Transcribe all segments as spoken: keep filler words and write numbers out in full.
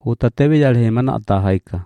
Utatevi yalihimana atahaika.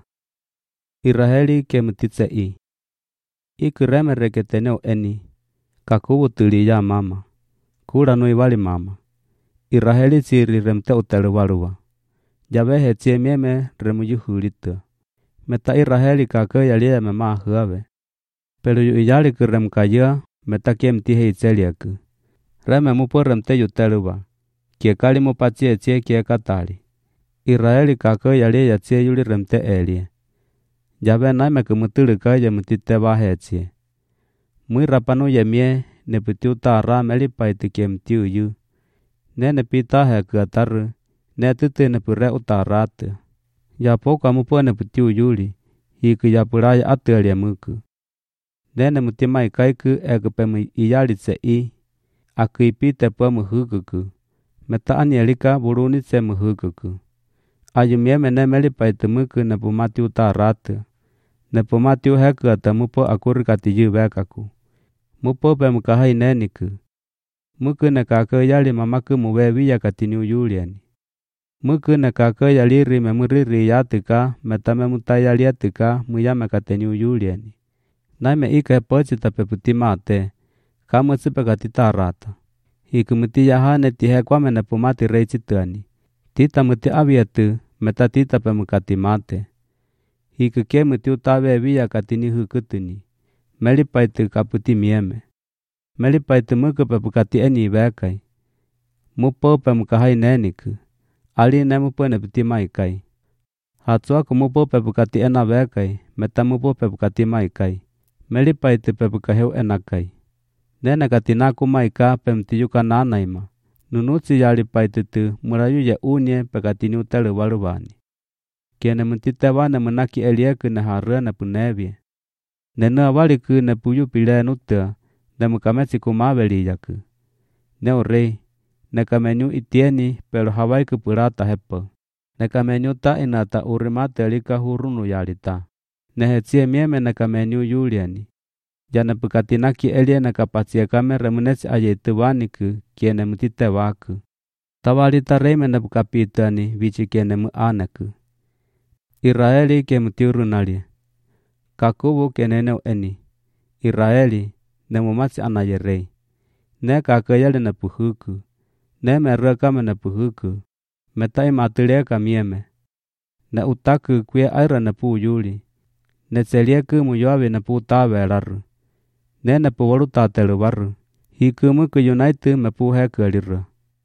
Iraheli kemutitsei. Ikireme reketeneo eni. Kakubu tuli ya mama. Kura nui wali mama. Iraheli siri remte utele waluwa. Jabe hetie mieme remu yuhulita. Meta Iraheli kake yalia mema huave. Pero yu iyali kirem kaya meta kiem tihe itseliaku. Reme mupo remte yuteluwa. Kie kali mupatie tie kie katali. Iraheli kake yalia yatie yuli remte elie. Jabe naime kumutulu kaya mutite wahetie. Mui rapanu yemie neputiu tara melipaiti kiem tiu yu. Ne nepita heke ataru. Ne tute nepure utarate. Yapo kamu po neputiu yuli. Hiku yapuraya atelia muku. Nene mutimai kaiku eke pemu iyalitse i. Aku ipite po muhukuku. Meta anielika buruni se muhukuku. Ayu mieme ne melipaiti muku nepumati utarate. Nepumati uheke atamupo akurikati yu wekaku. Mupo pemu kahai neniku. Muku nekake yali mamaku muwewi yakatiniu yuliani. Muku nekake yaliri memuriri yatika metame mutayalia muyame kateniu yuliani. Naime ike pochi tapeputimate. Kamu sipekatita rata. Hiku muti yahane tihe kwame nepumati reichitani. Tita muti avietu meta tita pemukatimate. Hiku ke muti utawewi yakatini hukutuni. Melipaitu kaputi mieme. Melipaitu muku pepukati eni wekai. Mupo pemukahai neniku. Ali nemupo neputimai kai. Hatsuaku mupo pepukati ena wekai. Meta mupo pepukati maikai. Melipaitu pepukaheu enakai. Nene katinaku maika pemtiyuka nanaima. Nunutsi yalipaitu tu murayu ya unye pekatini utele walubani. Kiene mutite wane munaki elieku neharua nepunevye. Nene waliku nepuyu pile nutea. Nemukamesi kumaveli yaku. Neo rei. Nekamenyu itieni pero hawaiku purata hepo. Nekamenyu ta inata urimate alika hurunu yalita. Nehetie mieme nekamenyu yuliani. Jana pukatinaki elie nekapatia kame remunesi ayetu waniku kiene mutite waku. Tawalita reime nepukapitani vichi kiene mu aneku. Israeli ke mutiurunalia. Kakubu keneneo eni. Israeli nemumasi anayerei. Ne kakayali nepuhuku. Ne mereka menepuhuku. Metai matuleka mieme. Ne utaku kwe aira nepu yuli. Ne selieku muyoavi nepu tawelaru. Ne nepu walutatelu waru. Hiku muku united mepu hekeliru.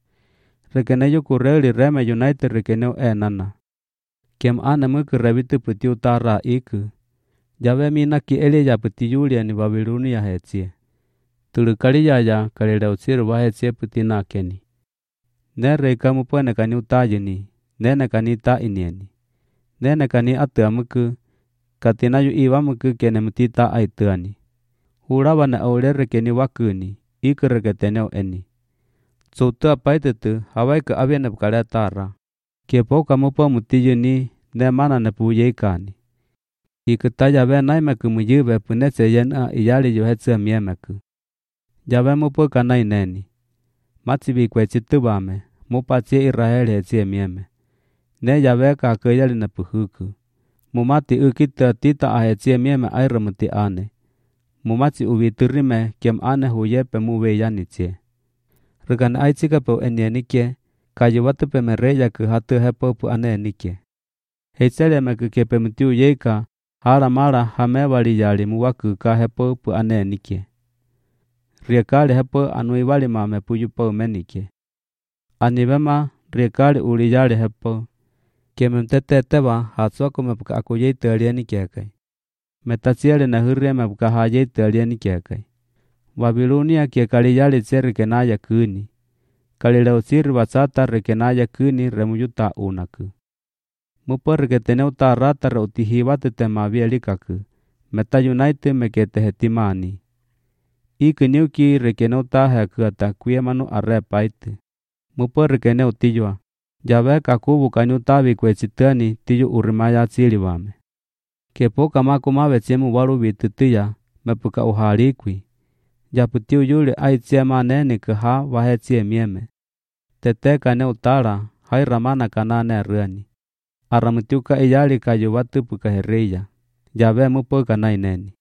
Rekene yuku reuli reme united rekeneo enana. Kiem ane muku revitu puti utara iku. Jawe minaki elia ya puti yuliani wabiluni ya hetie. Tulu kaliya ya kalileu siru wahetie puti nakeni. Ne reikamu po nekani utayini. Ne nekani ta inieni. Ne nekani atua muku. Katinayu iwa muku kene mutita aituani. Hurawa na aule rekeni wakuni. Iku reketeneo eni. Tsutua paitutu hawaiku avia nepukale tara. Kiepo kamu po mutiyuni ne mana nepuyeikani. Iku tayawe naimeku muyuwe punese yena iyali yuhetsia miemeku. Jawe mupo kanai neni. Matsibi kwe chituwame. Mupatie Israeli hetie mieme. Ne yawe kakayali nepuhuku. Mumati ukita tita ahetie mieme aira muti ane. Mumati uviturime kiem ane huyepe muwe yanitie. Rukan aichika po enienike. Kayuwatu pemereya ku hatu hepo pu ane enike. Heitsele meku kepe mutiu yeika. Hara mara hamewali yali muwaku ka hepo pu ane enike. Riekali hepo anui wali mame puyu po menike. Anivema riekali uli yali hepo. Kememtete tewa hatsuaku mepuka aku yeite alieni kekai. Metatsiele na huria mepuka ha yeite alieni kekai. Wabilunia kiekali yali tseri kenaya kuni. Kalileu siri wasata rekenaya kuni remuyuta unaku. Mupo reketene utarata re utihiwatu temavia likaku. Meta united mekete hetimani. Iku niuki rekene utahe kuata kuye manu arepaitu. Mupo rekene utijwa. Jawe kakubu kanyu tavi kwe chitani tiyu urimaya tsiliwame. Kepo kamaku mawe tsiemu walu vitutuya mepuka uhalikwi. Japutiu yuli aitsie maneni kuha wahetsie mieme. Tete kane utara hai ramana kanane ruani. Aramutiuka iyali kayo watu pukahereya. Jabe mupoka naineni.